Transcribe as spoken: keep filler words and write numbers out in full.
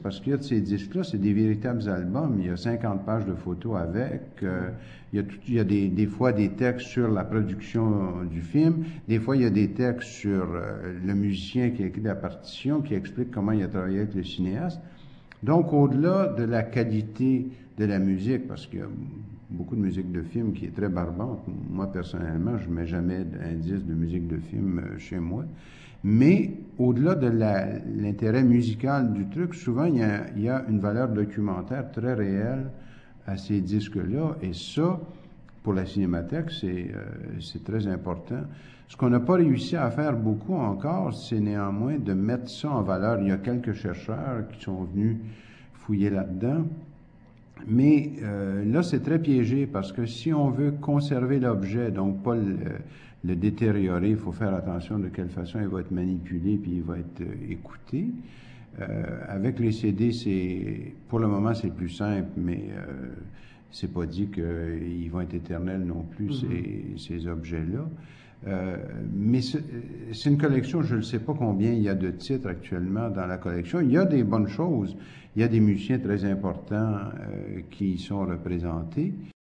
Parce qu'il y a de ces disques-là, c'est des véritables albums. Il y a cinquante pages de photos avec. Euh, il y a, tout, il y a des, des fois des textes sur la production du film. Des fois, il y a des textes sur euh, le musicien qui a écrit la partition, qui explique comment il a travaillé avec le cinéaste. Donc, au-delà de la qualité de la musique, parce qu'il y a beaucoup de musique de film qui est très barbante. Moi, personnellement, je ne mets jamais d'indice de musique de film chez moi. Mais au-delà de la, l'intérêt musical du truc, souvent, il y, a, il y a une valeur documentaire très réelle à ces disques-là. Et ça, pour la Cinémathèque, c'est, euh, c'est très important. Ce qu'on n'a pas réussi à faire beaucoup encore, c'est néanmoins de mettre ça en valeur. Il y a quelques chercheurs qui sont venus fouiller là-dedans. Mais euh, là, c'est très piégé parce que si on veut conserver l'objet, donc pas le, le détériorer, il faut faire attention de quelle façon il va être manipulé puis il va être euh, écouté. Euh, avec les C D, c'est pour le moment c'est plus simple, mais euh, c'est pas dit qu'ils vont être éternels non plus, mm-hmm. ces, ces objets-là. Euh, mais c'est, c'est une collection, je ne sais pas combien il y a de titres actuellement dans la collection. Il y a des bonnes choses. Il y a des musiciens très importants euh, qui y sont représentés.